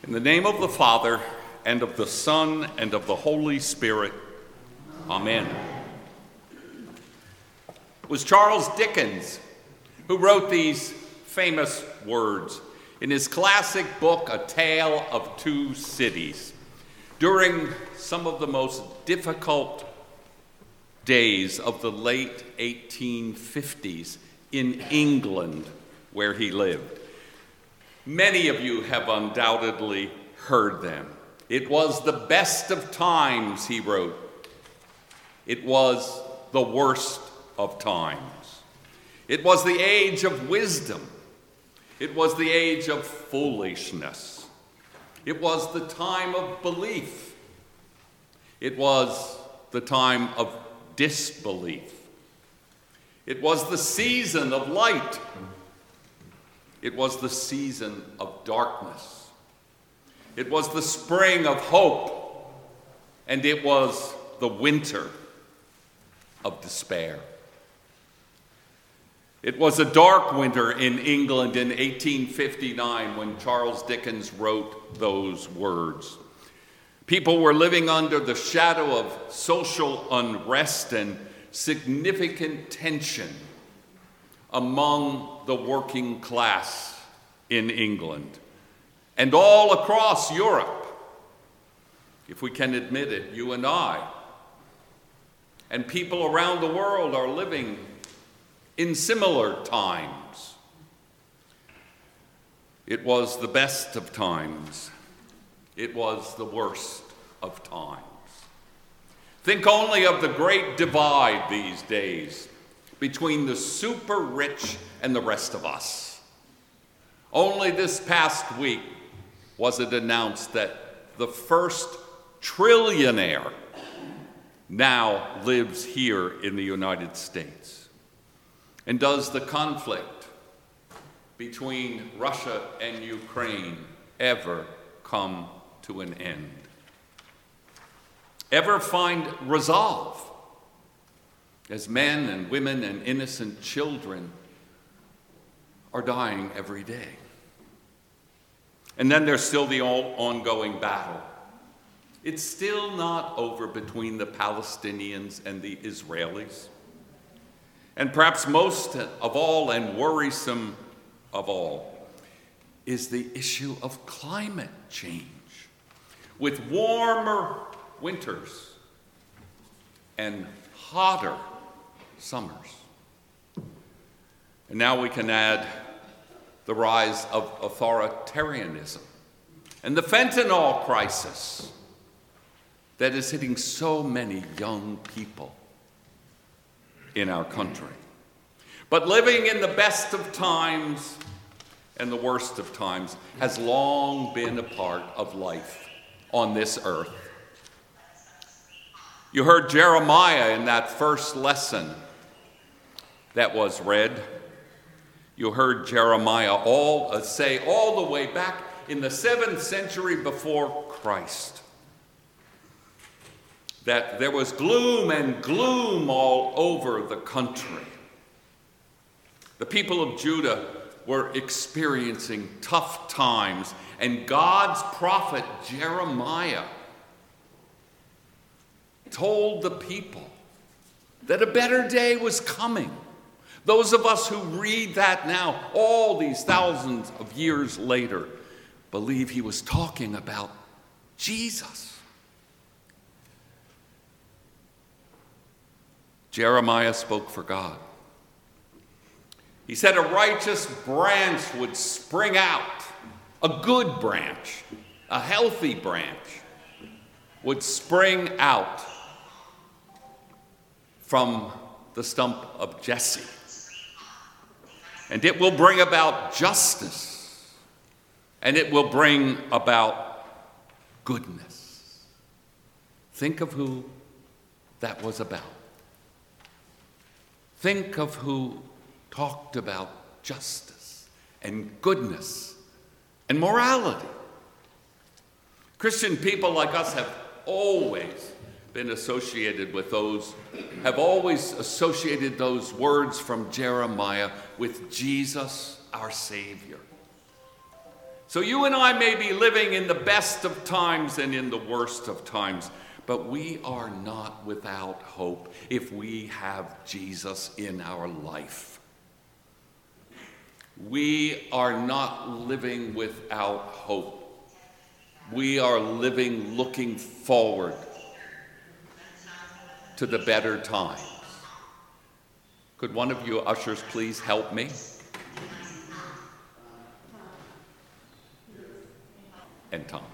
In the name of the Father, and of the Son, and of the Holy Spirit. Amen. It was Charles Dickens who wrote these famous words in his classic book, A Tale of Two Cities, during some of the most difficult days of the late 1850s in England, where he lived. Many of you have undoubtedly heard them. It was the best of times, he wrote. It was the worst of times. It was the age of wisdom. It was the age of foolishness. It was the time of belief. It was the time of disbelief. It was the season of light. It was the season of darkness. It was the spring of hope, and it was the winter of despair. It was a dark winter in England in 1859 when Charles Dickens wrote those words. People were living under the shadow of social unrest and significant tension among the working class in England and all across Europe. If we can admit it, you and I and people around the world are living in similar times. It was the best of times. It was the worst of times. Think only of the great divide these days between the super rich and the rest of us. Only this past week was it announced that the first trillionaire now lives here in the United States. And does the conflict between Russia and Ukraine ever come to an end? Ever find resolve as men and women and innocent children are dying every day? And then there's still the ongoing battle. It's still not over between the Palestinians and the Israelis. And perhaps most of all, and worrisome of all, is the issue of climate change, with warmer winters and hotter summers. And now we can add the rise of authoritarianism and the fentanyl crisis that is hitting so many young people in our country. But living in the best of times and the worst of times has long been a part of life on this earth. You heard Jeremiah in that first lesson that was read. You heard Jeremiah say all the way back in the 7th century before Christ that there was gloom and gloom all over the country. The people of Judah were experiencing tough times, and God's prophet Jeremiah told the people that a better day was coming. Those of us who read that now, all these thousands of years later, believe he was talking about Jesus. Jeremiah spoke for God. He said a righteous branch would spring out, a good branch, a healthy branch would spring out from the stump of Jesse. And it will bring about justice, and it will bring about goodness. Think of who that was about. Think of who talked about justice and goodness and morality. Christian people like us have always been associated with those, have always associated those words from Jeremiah with Jesus, our Savior. So you and I may be living in the best of times and in the worst of times, but we are not without hope if we have Jesus in our life. We are not living without hope. We are living looking forward to the better times. Could one of you ushers please help me? And Tom.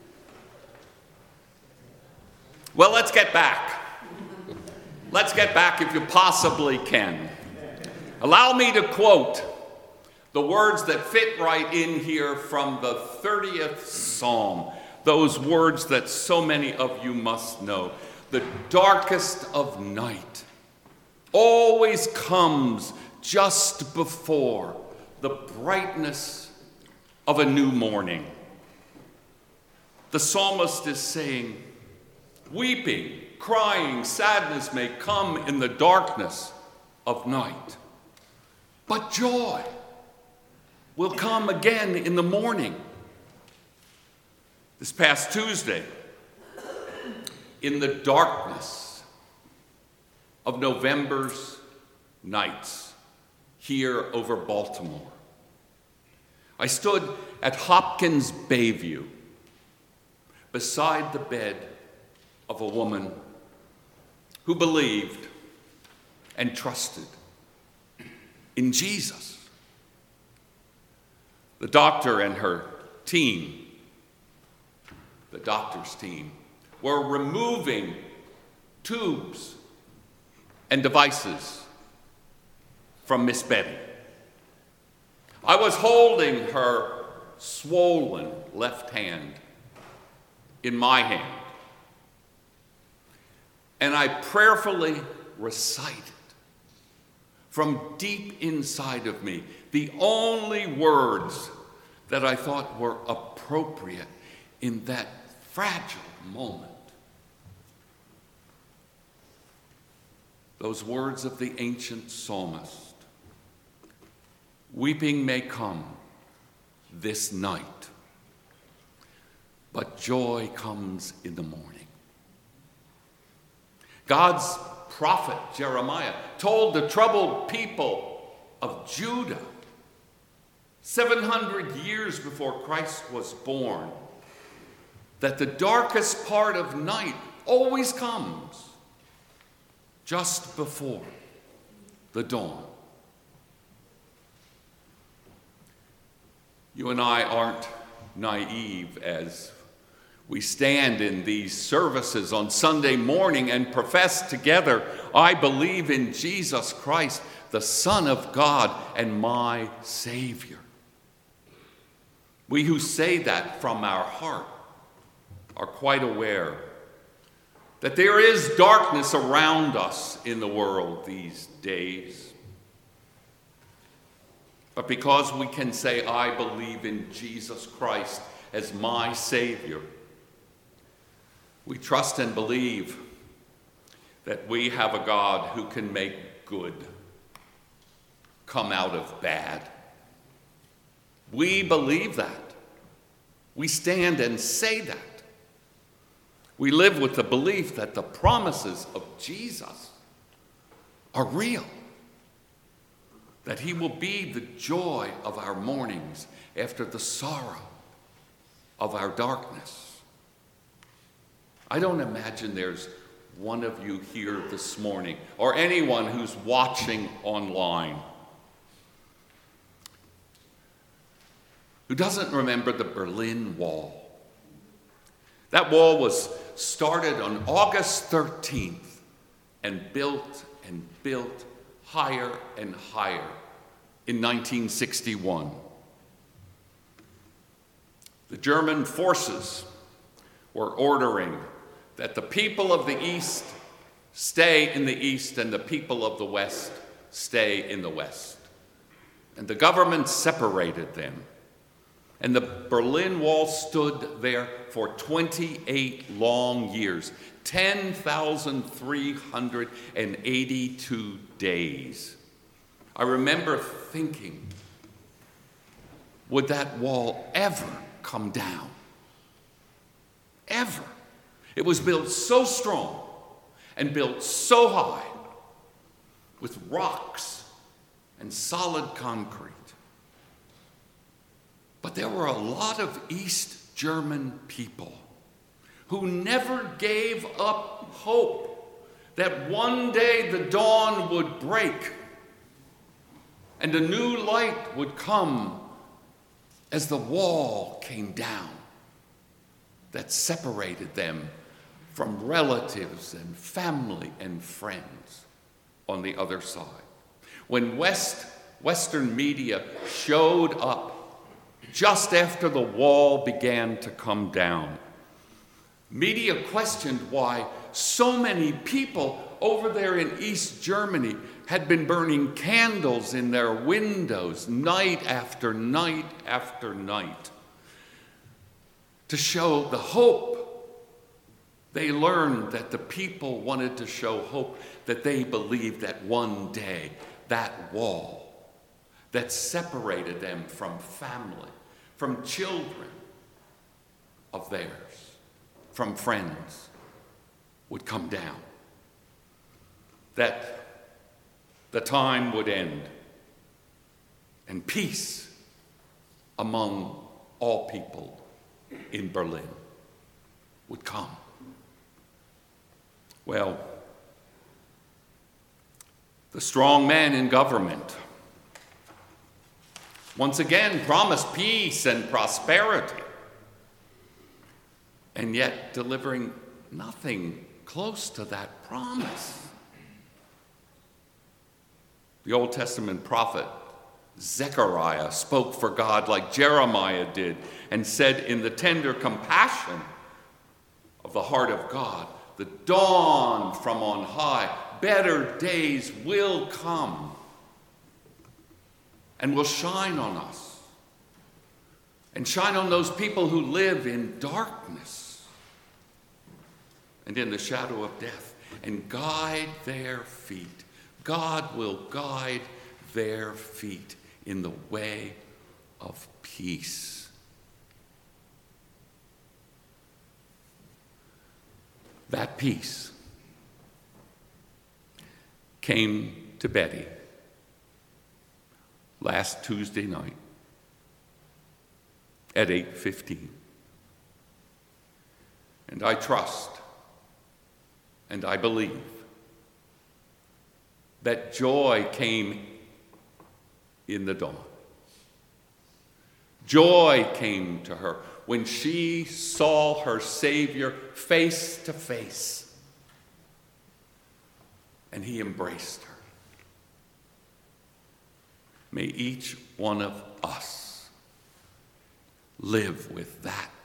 Well, let's get back. Let's get back if you possibly can. Allow me to quote the words that fit right in here from the 30th Psalm, those words that so many of you must know. The darkest of night always comes just before the brightness of a new morning. The psalmist is saying, weeping, crying, sadness may come in the darkness of night, but joy will come again in the morning. This past Tuesday, in the darkness of November's nights here over Baltimore, I stood at Hopkins Bayview beside the bed of a woman who believed and trusted in Jesus. The doctor and her team, the doctor's team, were removing tubes and devices from Miss Betty. I was holding her swollen left hand in my hand, and I prayerfully recited from deep inside of me the only words that I thought were appropriate in that fragile moment. Those words of the ancient psalmist, weeping may come this night, but joy comes in the morning. God's prophet Jeremiah told the troubled people of Judah 700 years before Christ was born that the darkest part of night always comes just before the dawn. You and I aren't naive as we stand in these services on Sunday morning and profess together, I believe in Jesus Christ, the Son of God and my Savior. We who say that from our heart are quite aware that there is darkness around us in the world these days. But because we can say, I believe in Jesus Christ as my Savior, we trust and believe that we have a God who can make good come out of bad. We believe that. We stand and say that. We live with the belief that the promises of Jesus are real, that he will be the joy of our mornings after the sorrow of our darkness. I don't imagine there's one of you here this morning, or anyone who's watching online, who doesn't remember the Berlin Wall. That wall was started on August 13th and built higher and higher in 1961. The German forces were ordering that the people of the East stay in the East and the people of the West stay in the West. And the government separated them. And the Berlin Wall stood there for 28 long years, 10,382 days. I remember thinking would that wall ever come down. Ever. It was built so strong and built so high with rocks and solid concrete. But there were a lot of East German people who never gave up hope that one day the dawn would break and a new light would come as the wall came down that separated them from relatives and family and friends on the other side. When Western media showed up just after the wall began to come down, media questioned why so many people over there in East Germany had been burning candles in their windows night after night after night to show the hope. They learned that the people wanted to show hope, that they believed that one day that wall that separated them from family, from children of theirs, from friends, would come down. That the time would end and peace among all people in Berlin would come. Well, the strong man in government once again promised peace and prosperity, and yet delivering nothing close to that promise. The Old Testament prophet Zechariah spoke for God like Jeremiah did and said in the tender compassion of the heart of God, the dawn from on high, better days will come and will shine on us and shine on those people who live in darkness and in the shadow of death and guide their feet. God will guide their feet in the way of peace. That peace came to Betty last Tuesday night at 8:15. And I trust and I believe that joy came in the dawn. Joy came to her when she saw her Savior face to face, and he embraced her. May each one of us live with that